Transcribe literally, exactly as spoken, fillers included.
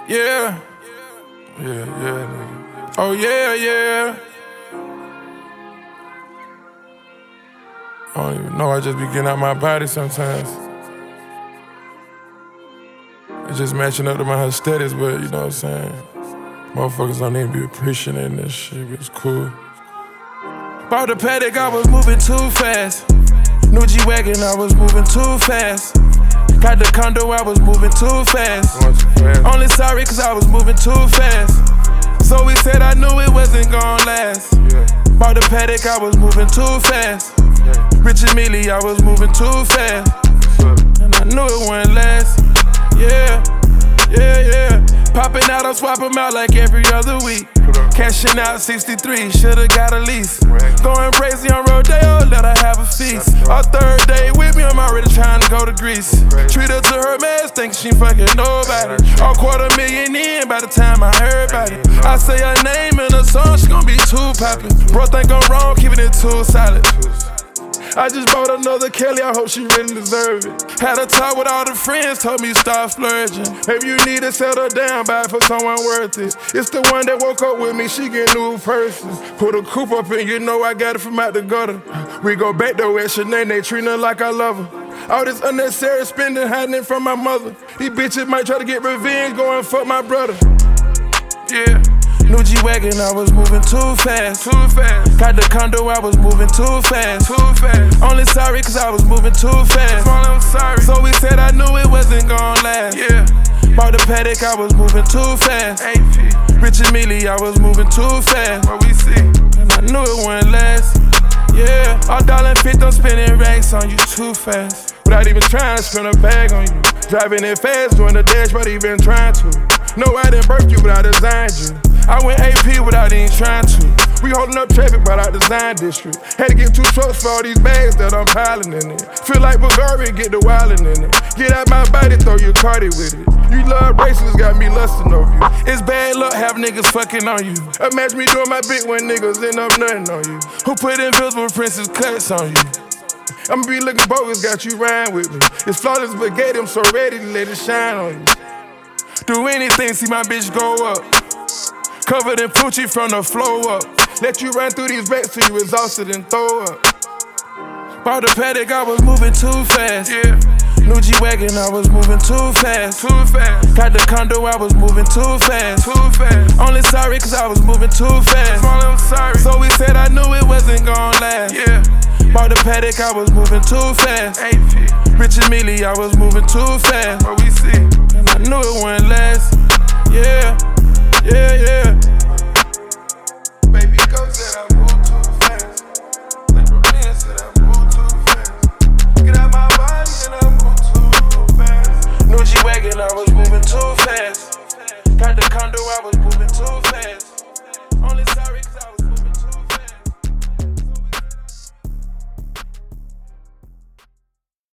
Yeah. Yeah, yeah, nigga. Oh, yeah, yeah. I don't even know, I just be getting out my body sometimes. It's just matching up to my aesthetics, but you know what I'm saying? Motherfuckers don't even be appreciating this shit, but it's cool. Bought the Patek, I was moving too fast. New G-Wagon, I was moving too fast. Got the condo, I was moving too fast. Too fast. Only sorry cause I was moving too fast. So we said I knew it wasn't gon' last. Yeah. Bought the Patek, I was moving too fast. Yeah. Rich and Millie, I was moving too fast. And I knew it wouldn't last. Yeah, yeah, yeah. Popping out, I'm swapping out like every other week. Cashing out sixty-three, should've got a lease. Going crazy on Rodeo, let her have a feast. Our third day with me, I'm already trying to go to Greece. Treat her to her mess, think she fucking nobody. A quarter million in by the time I heard about it. I say her name in a song, she gon' be too poppin'. Bro think I'm wrong, keeping it too solid. I just bought another Kelly, I hope she really deserve it. Had a talk with all the friends, told me stop splurging. Maybe you need to settle down, buy it for someone worth it. It's the one that woke up with me, she get new purses. Put a coupe up in, you know I got it from out the gutter. We go back though at Sinead, they treat her like I love her. All this unnecessary spending, hiding it from my mother. These bitches might try to get revenge, go and fuck my brother. Yeah. New G-Wagon, I was moving too fast. Too fast. Got the condo, I was moving too fast. Too fast. Only sorry cause I was moving too fast. I'm sorry. So we said I knew it wasn't gon' last. Yeah. Bought the Patek, I was moving too fast. A P. Rich and Millie, I was moving too fast. What we see? And I knew it wouldn't last. Yeah. All dollar and fifty, I'm spending racks on you too fast. Without even trying to spend a bag on you. Driving it fast, doing the dash, but even trying to. No, I didn't birth you, but I designed you. I went A P without even trying to. We holding up traffic by our design district. Had to get two trucks for all these bags that I'm piling in it. Feel like Bulgaria, get the wildin' in it. Get out my body, throw your cardi with it. You love bracelets, got me lustin' over you. It's bad luck, have niggas fucking on you. Imagine me doing my bit when niggas end up nothing on you. Who put invisible princess cuts on you? I'ma be looking bogus, got you riding with me. It's flawless spaghetti, I'm so ready to let it shine on you. Do anything, see my bitch go up. Covered in Poochie from the flow up. Let you run through these racks till you exhausted and throw up. Bought the Patek, I was moving too fast. Yeah. New G-Wagon, I was moving too fast. Too fast. Got the condo, I was moving too fast. Too fast. Only sorry cause I was moving too fast. I'm sorry. So we said I knew it wasn't gon' last. Yeah. Bought the Patek, I was moving too fast. A P. Rich and Millie, I was moving too fast. What we see? And I knew it wouldn't last. Yeah. Yeah, yeah. Baby girl said I move too fast. Libertine said I move too fast. Get out my body and I move too fast. New G-Wagon, I was moving too fast. Got the condo, I was